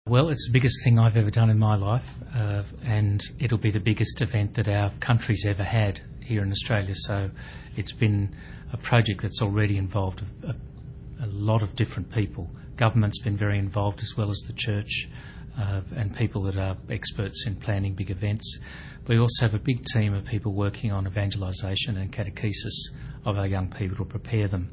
Well, it's the biggest thing I've ever done in my life, and it'll be the biggest event that our country's ever had here in Australia. So it's been a project that's already involved a lot of different people. Government's been very involved, as well as the church, and people that are experts in planning big events. We also have a big team of people working on evangelisation and catechesis of our young people to prepare them.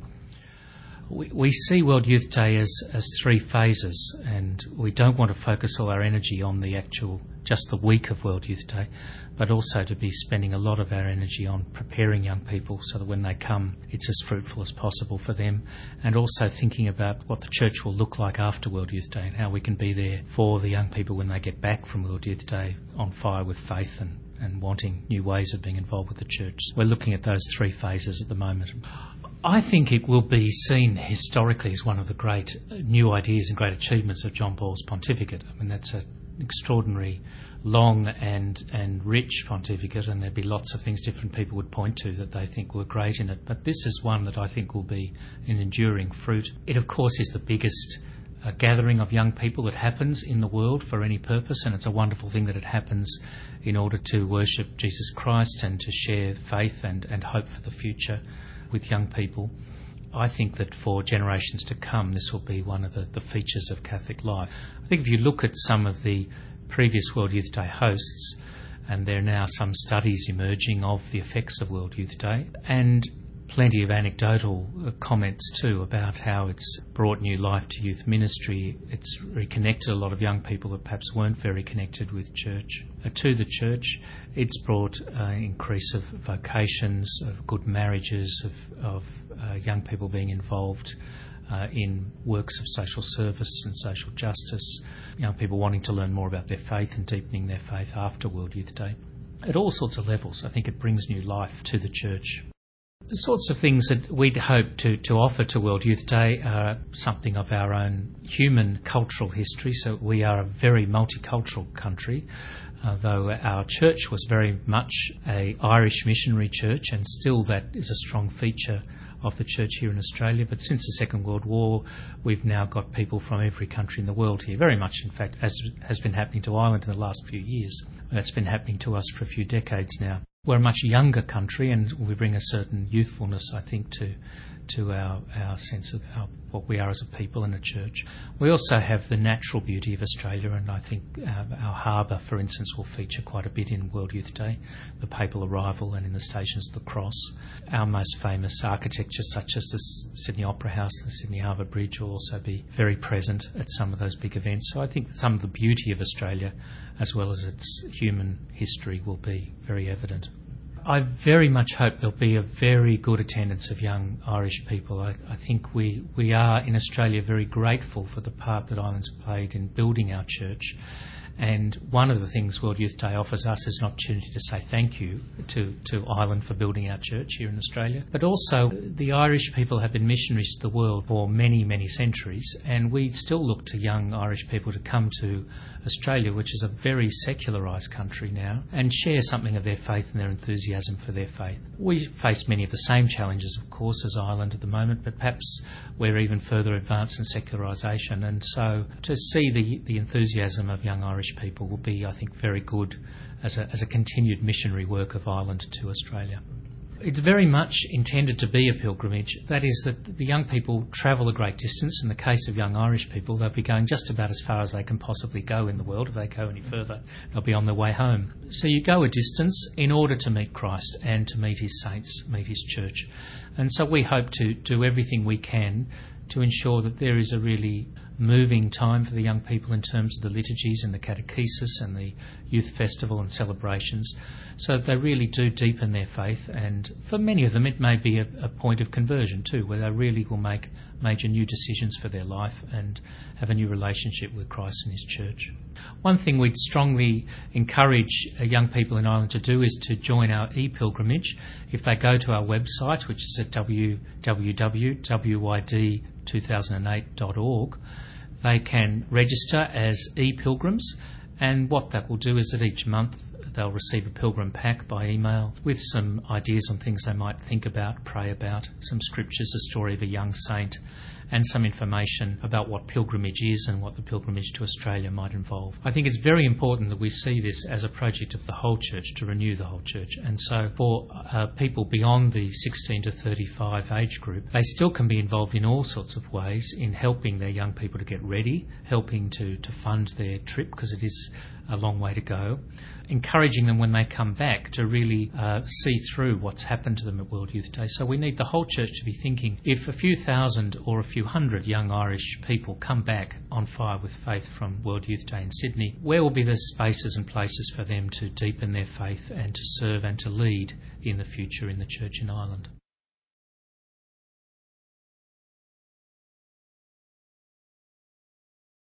We see World Youth Day as three phases, and we don't want to focus all our energy on just the week of World Youth Day, but also to be spending a lot of our energy on preparing young people so that when they come, it's as fruitful as possible for them, and also thinking about what the church will look like after World Youth Day and how we can be there for the young people when they get back from World Youth Day on fire with faith and wanting new ways of being involved with the church. We're looking at those three phases at the moment. I think it will be seen historically as one of the great new ideas and great achievements of John Paul's pontificate. I mean, that's an extraordinary, long and rich pontificate, and there'd be lots of things different people would point to that they think were great in it. But this is one that I think will be an enduring fruit. It, of course, is the biggest gathering of young people that happens in the world for any purpose, and it's a wonderful thing that it happens in order to worship Jesus Christ and to share faith and hope for the future with young people. I think that for generations to come, this will be one of the features of Catholic life. I think if you look at some of the previous World Youth Day hosts, and there are now some studies emerging of the effects of World Youth Day, and plenty of anecdotal comments too about how it's brought new life to youth ministry. It's reconnected a lot of young people that perhaps weren't very connected with church to the church. It's brought increase of vocations, of good marriages, of young people being involved in works of social service and social justice, young people wanting to learn more about their faith and deepening their faith after World Youth Day. At all sorts of levels, I think it brings new life to the church. The sorts of things that we'd hope to offer to World Youth Day are something of our own human cultural history. So we are a very multicultural country, though our church was very much an Irish missionary church, and still that is a strong feature of the church here in Australia. But since the Second World War, we've now got people from every country in the world here, very much in fact as has been happening to Ireland in the last few years. That's been happening to us for a few decades now. We're a much younger country, and we bring a certain youthfulness, I think, to our sense of what we are as a people and a church. We also have the natural beauty of Australia, and I think our harbour, for instance, will feature quite a bit in World Youth Day, the Papal Arrival and in the Stations of the Cross. Our most famous architecture, such as the Sydney Opera House and the Sydney Harbour Bridge, will also be very present at some of those big events. So I think some of the beauty of Australia, as well as its human history, will be very evident. I very much hope there'll be a very good attendance of young Irish people. I think we are in Australia very grateful for the part that Ireland's played in building our church. And one of the things World Youth Day offers us is an opportunity to say thank you to Ireland for building our church here in Australia. But also, the Irish people have been missionaries to the world for many, many centuries, and we still look to young Irish people to come to Australia, which is a very secularised country now, and share something of their faith and their enthusiasm for their faith. We face many of the same challenges, of course, as Ireland at the moment, but perhaps we're even further advanced in secularisation. And so to see the enthusiasm of young Irish people will be, I think, very good as a continued missionary work of Ireland to Australia. It's very much intended to be a pilgrimage. That is, that the young people travel a great distance. In the case of young Irish people, they'll be going just about as far as they can possibly go in the world. If they go any further, they'll be on their way home. So you go a distance in order to meet Christ and to meet his saints, meet his church. And so we hope to do everything we can to ensure that there is a really moving time for the young people in terms of the liturgies and the catechesis and the youth festival and celebrations, so that they really do deepen their faith. And for many of them it may be a point of conversion too, where they really will make major new decisions for their life and have a new relationship with Christ and his church. One thing we'd strongly encourage young people in Ireland to do is to join our e-pilgrimage. If they go to our website, which is at www.wyd2008.org, they can register as e-pilgrims, and what that will do is that each month they'll receive a pilgrim pack by email with some ideas on things they might think about, pray about, some scriptures, a story of a young saint, and some information about what pilgrimage is and what the pilgrimage to Australia might involve. I think it's very important that we see this as a project of the whole church, to renew the whole church. And so for people beyond the 16 to 35 age group, they still can be involved in all sorts of ways in helping their young people to get ready, helping to fund their trip, because it is a long way to go, encouraging them when they come back to really see through what's happened to them at World Youth Day. So we need the whole church to be thinking, if a few thousand or a few hundred young Irish people come back on fire with faith from World Youth Day in Sydney, where will be the spaces and places for them to deepen their faith and to serve and to lead in the future in the church in Ireland?